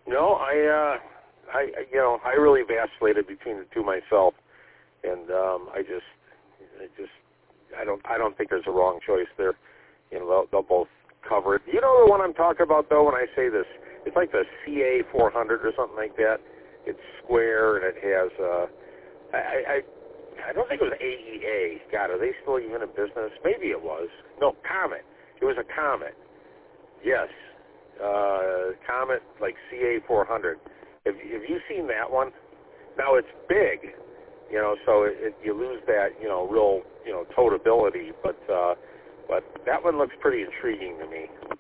No, I really vacillated between the two myself, and I don't think there's a wrong choice there. You know, they'll both cover it. You know the one I'm talking about, though, when I say this? It's like the CA 400 or something like that. It's square, and it has, I don't think it was AEA. God, are they still even in business? Maybe it was. No, Comet. It was a Comet. Yes. Comet, like CA 400. Have you seen that one? Now, it's big, you know, so you lose that, you know, real, you know, totability, but that one looks pretty intriguing to me.